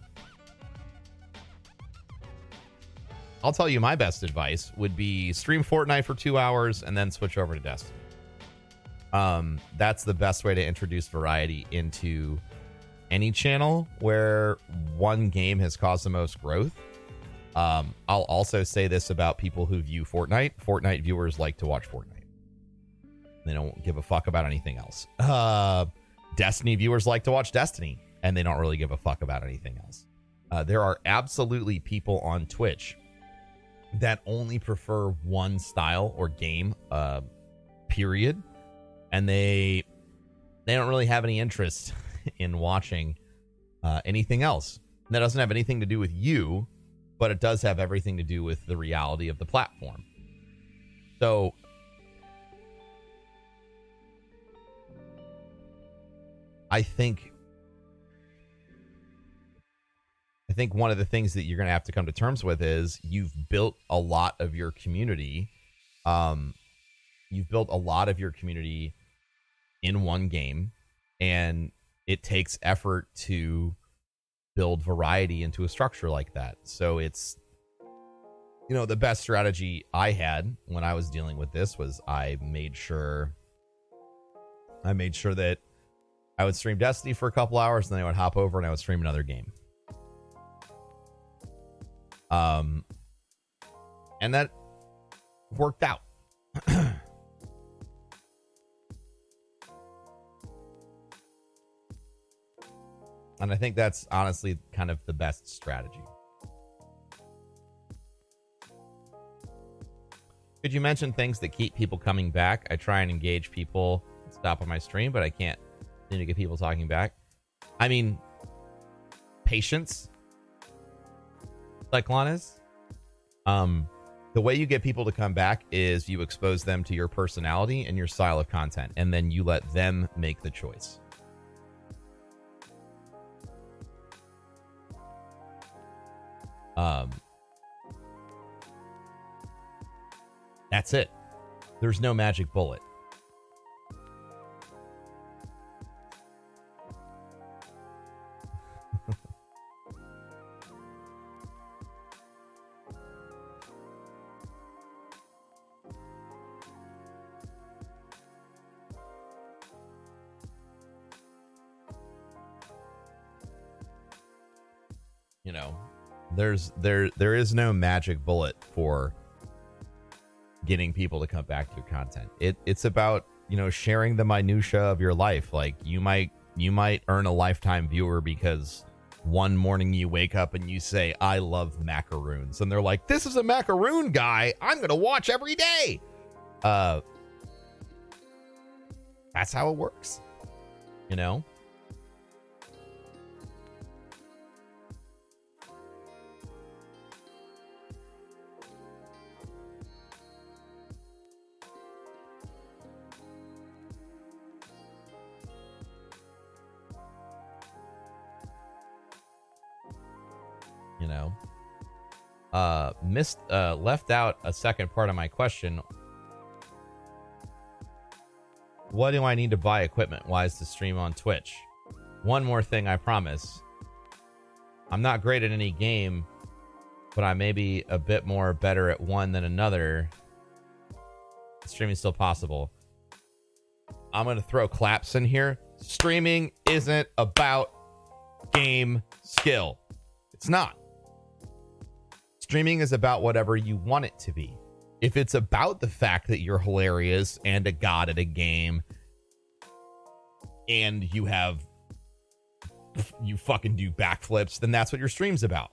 I'll tell you my best advice would be stream Fortnite for two hours and then switch over to Destiny. Um, that's the best way to introduce variety into any channel where one game has caused the most growth. Um, I'll also say this about people who view Fortnite. Fortnite viewers like to watch Fortnite. They don't give a fuck about anything else. Uh, Destiny viewers like to watch Destiny, and they don't really give a fuck about anything else. Uh, there are absolutely people on Twitch that only prefer one style or game, uh, period, and they they don't really have any interest in watching uh, anything else. And that doesn't have anything to do with you, but it does have everything to do with the reality of the platform. So I think I think one of the things that you're going to have to come to terms with is you've built a lot of your community. Um, you've built a lot of your community in one game, and it takes effort to build variety into a structure like that. So it's, you know, the best strategy I had when I was dealing with this was I made sure I made sure that I would stream Destiny for a couple hours, and then I would hop over and I would stream another game. Um, and that worked out. And I think that's honestly kind of the best strategy. Could you mention things that keep people coming back? I try and engage people, stop on my stream, but I can't seem to get people talking back. I mean, patience. Cyclone is. Um, the way you get people to come back is you expose them to your personality and your style of content, and then you let them make the choice. Um, that's it. There's no magic bullet. You know, there's there there is no magic bullet for getting people to come back to your content. It it's about, you know, sharing the minutia of your life. Like you might you might earn a lifetime viewer because one morning you wake up and you say, I love macaroons, and they're like, this is a macaroon guy I'm gonna watch every day. Uh that's how it works, you know. You know, uh, missed, uh, left out a second part of my question. What do I need to buy equipment wise to stream on Twitch? One more thing, I promise. I'm not great at any game, but I may be a bit more better at one than another. Streaming is still possible. I'm going to throw claps in here. Streaming isn't about game skill. It's not. Streaming is about whatever you want it to be. If it's about the fact that you're hilarious and a god at a game and you have you fucking do backflips, then that's what your stream's about.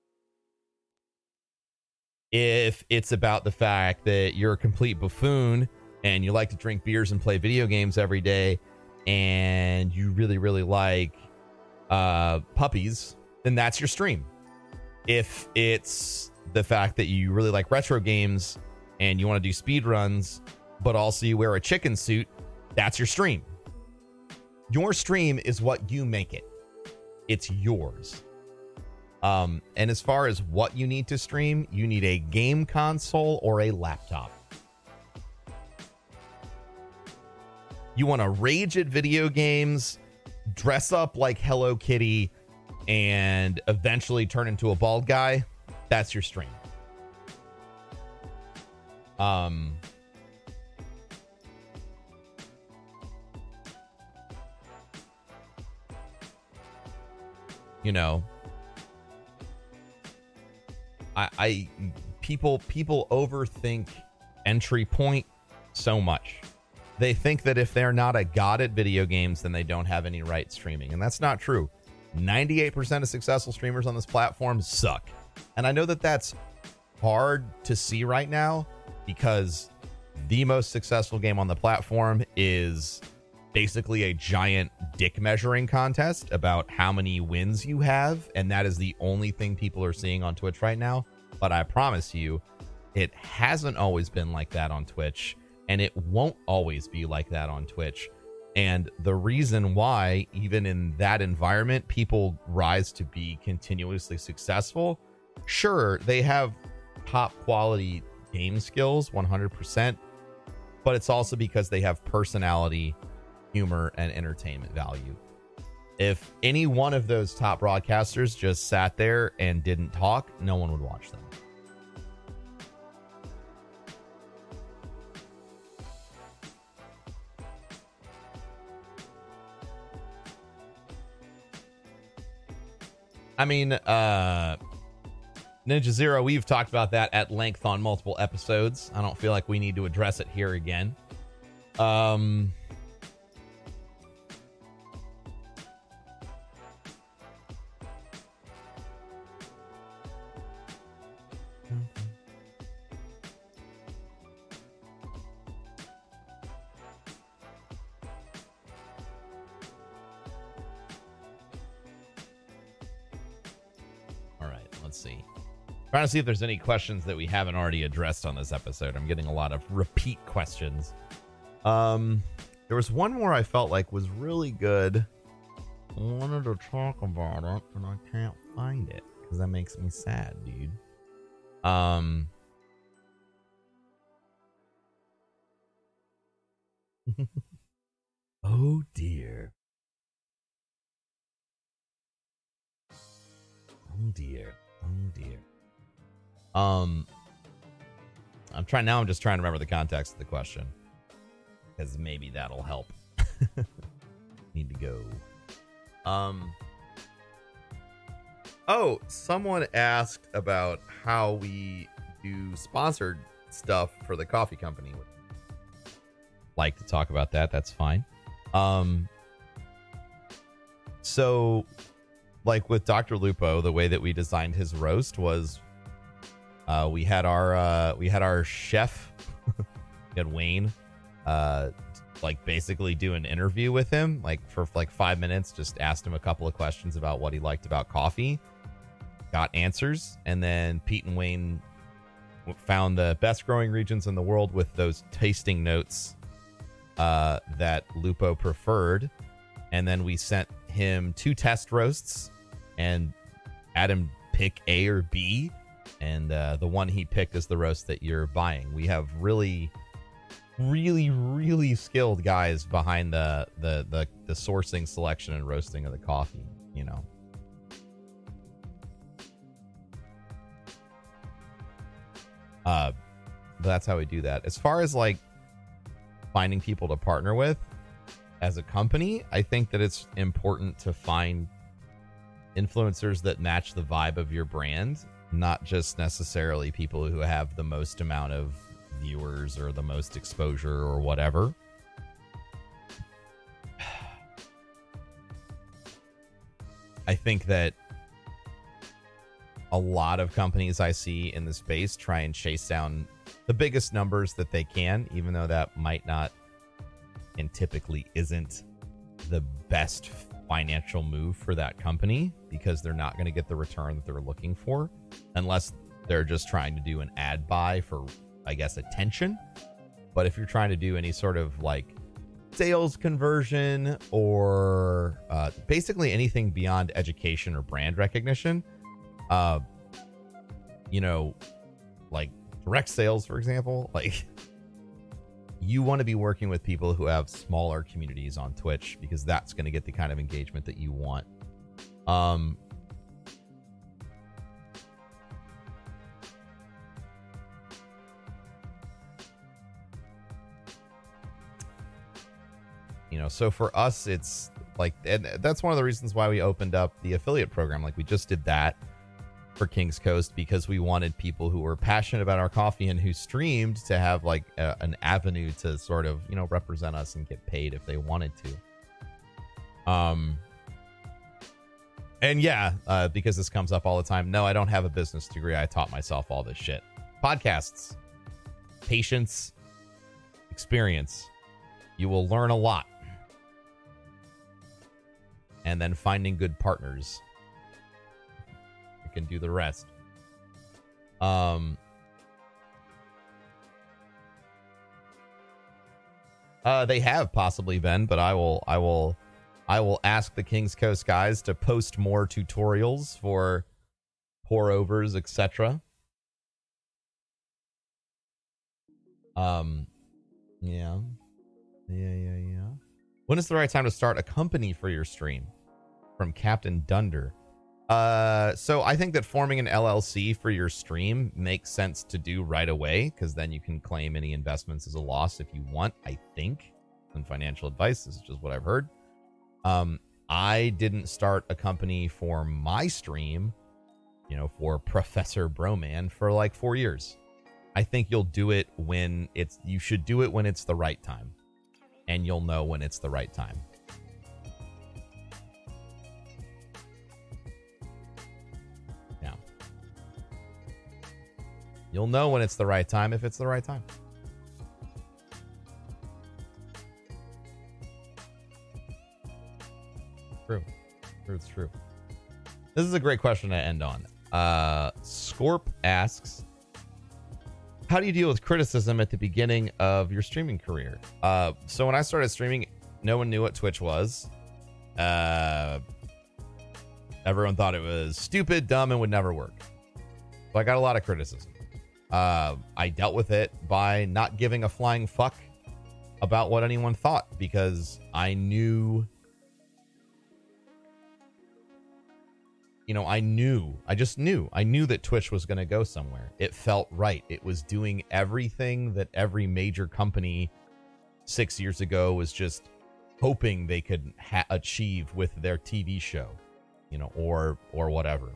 If it's about the fact that you're a complete buffoon and you like to drink beers and play video games every day and you really, really like uh, puppies, then that's your stream. If it's the fact that you really like retro games and you want to do speed runs, but also you wear a chicken suit, that's your stream. Your stream is what you make it. It's yours. Um, and as far as what you need to stream, you need a game console or a laptop. You want to rage at video games, dress up like Hello Kitty, and eventually turn into a bald guy, that's your stream. Um, you know, I, I people people overthink entry point so much. they think that if they're not a god at video games, then they don't have any right streaming. And that's not true. ninety-eight percent of successful streamers on this platform suck. And I know that that's hard to see right now because the most successful game on the platform is basically a giant dick measuring contest about how many wins you have. And that is the only thing people are seeing on Twitch right now. But I promise you, it hasn't always been like that on Twitch. And it won't always be like that on Twitch. And the reason why, even in that environment, people rise to be continuously successful, sure, they have top quality game skills, one hundred percent, but it's also because they have personality, humor, and entertainment value. If any one of those top broadcasters just sat there and didn't talk, no one would watch them. I mean, uh, Ninja Zero, we've talked about that at length on multiple episodes. I don't feel like we need to address it here again. Um, let's see. Trying to see if there's any questions that we haven't already addressed on this episode. I'm getting a lot of repeat questions. Um, there was one more I felt like was really good. I wanted to talk about it, and I can't find it because that makes me sad, dude. Um, oh dear. Oh dear. Oh dear. Um, I'm trying now. I'm just trying to remember the context of the question because maybe that'll help. Need to go. Um. Oh, someone asked about how we do sponsored stuff for the coffee company. Like to talk about that? That's fine. Um. So, like with Doctor Lupo, the way that we designed his roast was, uh, we had our uh, we had our chef, we had Wayne, uh, like basically do an interview with him, like for like five minutes. Just asked him a couple of questions about what he liked about coffee, got answers, and then Pete and Wayne found the best growing regions in the world with those tasting notes uh, that Lupo preferred, and then we sent him two test roasts and had him pick A or B, and uh, the one he picked is the roast that you're buying. We have really, really, really skilled guys behind the the the, the sourcing, selection, and roasting of the coffee. You know. Uh, that's how we do that. As far as like finding people to partner with as a company, I think that it's important to find influencers that match the vibe of your brand, not just necessarily people who have the most amount of viewers or the most exposure or whatever. I think that a lot of companies I see in the space try and chase down the biggest numbers that they can, even though that might not and typically isn't the best financial move for that company, because they're not going to get the return that they're looking for unless they're just trying to do an ad buy for, I guess, attention. But if you're trying to do any sort of like sales conversion or uh, basically anything beyond education or brand recognition, uh, you know, like direct sales, for example, like you want to be working with people who have smaller communities on Twitch, because that's going to get the kind of engagement that you want. Um, you know, so for us, it's like, and that's one of the reasons why we opened up the affiliate program. Like we just did that. for King's Coast because we wanted people who were passionate about our coffee and who streamed to have like a, an avenue to sort of, you know, represent us and get paid if they wanted to. Um, and yeah, uh, because this comes up all the time. No, I don't have a business degree. I taught myself all this shit. Podcasts, patience, experience. You will learn a lot. And then finding good partners who can do the rest. Um, uh, they have possibly been, but I will, I will, I will ask the King's Coast guys to post more tutorials for pour overs, et cetera. Um, yeah, yeah, yeah, yeah. When is the right time to start a company for your stream? From Captain Dunder. Uh, so I think that forming an L L C for your stream makes sense to do right away, because then you can claim any investments as a loss if you want, I think. And financial advice, this is just what I've heard. Um, I didn't start a company for my stream, you know, for Professor Broman for like four years. I think you'll do it when it's, you should do it when it's the right time. And you'll know when it's the right time. Yeah. You'll know when it's the right time if it's the right time. True. True, it's true. This is a great question to end on. Uh, Scorp asks, how do you deal with criticism at the beginning of your streaming career? Uh, so when I started streaming, no one knew what Twitch was. Uh, everyone thought it was stupid, dumb, and would never work. So I got a lot of criticism. Uh, I dealt with it by not giving a flying fuck about what anyone thought, because I knew, you know, I knew, I just knew, I knew that Twitch was going to go somewhere. It felt right. It was doing everything that every major company six years ago was just hoping they could ha- achieve with their T V show, you know, or, or whatever.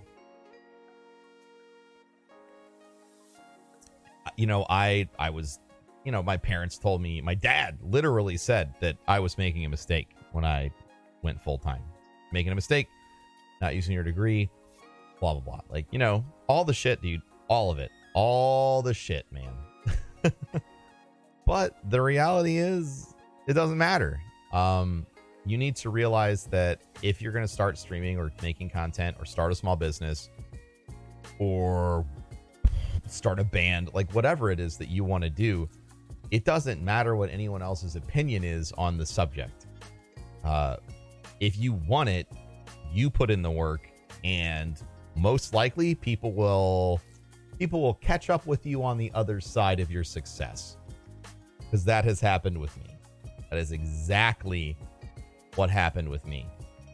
You know, I, I was, you know, my parents told me, my dad literally said that I was making a mistake when I went full time, making a mistake. Not using your degree, blah, blah, blah. Like, you know, all the shit, dude. All of it. All the shit, man. But the reality is, it doesn't matter. Um, you need to realize that if you're going to start streaming or making content or start a small business or start a band, like whatever it is that you want to do, it doesn't matter what anyone else's opinion is on the subject. Uh, if you want it, you put in the work, and most likely people will people will catch up with you on the other side of your success, because that has happened with me. That is exactly what happened with me.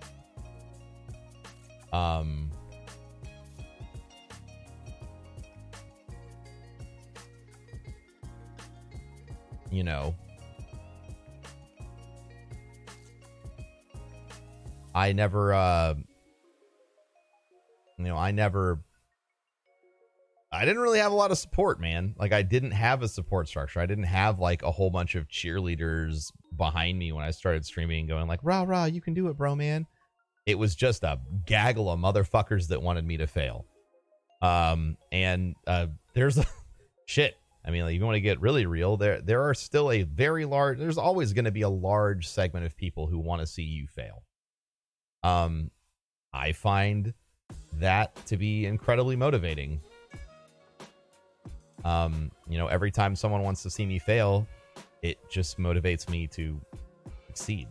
Um, you know, I never, uh, you know, I never, I didn't really have a lot of support, man. Like, I didn't have a support structure. I didn't have like a whole bunch of cheerleaders behind me when I started streaming, going like, rah, rah, you can do it, bro, man. It was just a gaggle of motherfuckers that wanted me to fail. Um, and, uh, there's a shit. I mean, like, you want to get really real, there, there are still a very large, there's always going to be a large segment of people who want to see you fail. Um, I find that to be incredibly motivating. Um, you know, every time someone wants to see me fail, it just motivates me to succeed.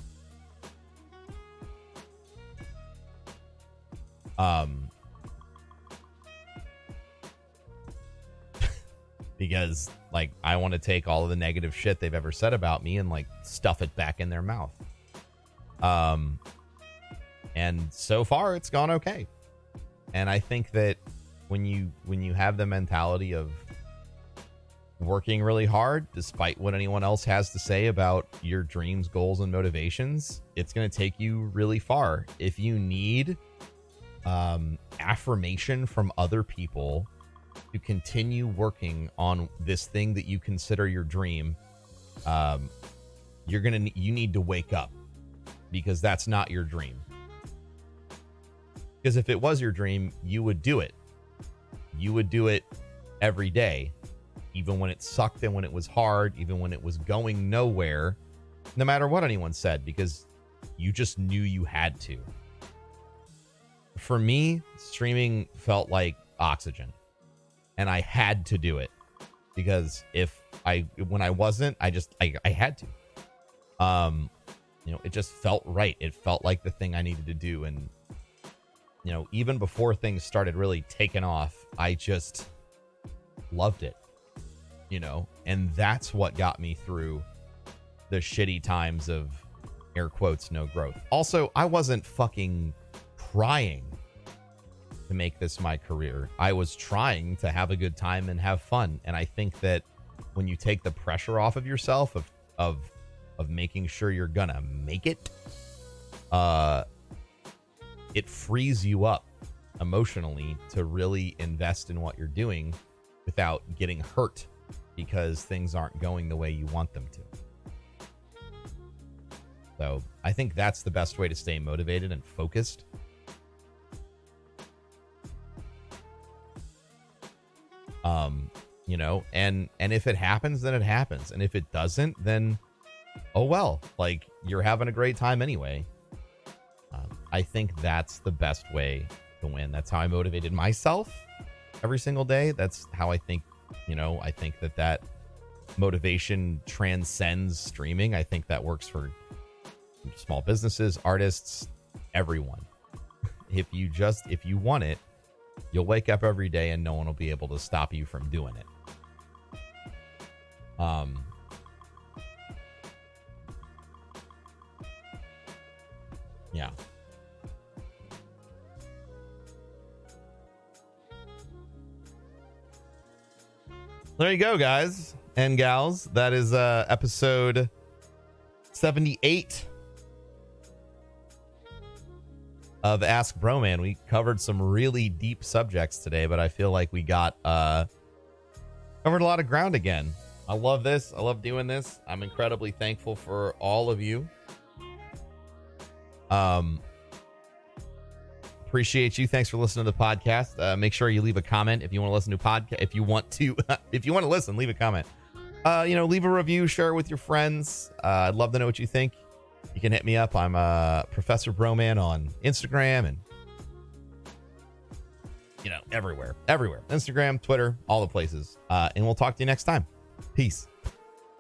Um, because like, I want to take all of the negative shit they've ever said about me and like stuff it back in their mouth. Um, and so far it's gone okay. And I think that when you, when you have the mentality of working really hard, despite what anyone else has to say about your dreams, goals, and motivations, it's going to take you really far. If you need um, affirmation from other people to continue working on this thing that you consider your dream, um, you're gonna you need to wake up, because that's not your dream. Because if it was your dream, you would do it. You would do it every day, even when it sucked and when it was hard, even when it was going nowhere, no matter what anyone said, because you just knew you had to. For me, streaming felt like oxygen, and I had to do it, because if I, when I wasn't, I just, I, I had to. Um, you know, it just felt right. It felt like the thing I needed to do. And, you know, even before things started really taking off, I just loved it, you know, and that's what got me through the shitty times of, air quotes, no growth. Also, I wasn't fucking trying to make this my career. I was trying to have a good time and have fun. And I think that when you take the pressure off of yourself of, of, of making sure you're gonna make it, uh, it frees you up emotionally to really invest in what you're doing without getting hurt because things aren't going the way you want them to. So I think that's the best way to stay motivated and focused. Um, you know, and, and if it happens, then it happens. And if it doesn't, then, oh, well, like, you're having a great time anyway. Um, I think that's the best way to win. That's how I motivated myself every single day. That's how I think, you know, I think that that motivation transcends streaming. I think that works for small businesses, artists, everyone. If you just, if you want it, you'll wake up every day and no one will be able to stop you from doing it. Um, yeah. There you go, guys and gals. That is uh, episode seventy-eight of Ask Broman. We covered some really deep subjects today, but I feel like we got uh, covered a lot of ground again. I love this. I love doing this. I'm incredibly thankful for all of you. Um, appreciate you. Thanks for listening to the podcast. Uh, make sure you leave a comment if you want to listen to podcast. If you want to, if you want to listen, leave a comment. Uh, you know, leave a review, share it with your friends. Uh, I'd love to know what you think. You can hit me up. I'm uh, Professor Broman on Instagram and, you know, everywhere, everywhere. Instagram, Twitter, all the places. Uh, and we'll talk to you next time. Peace.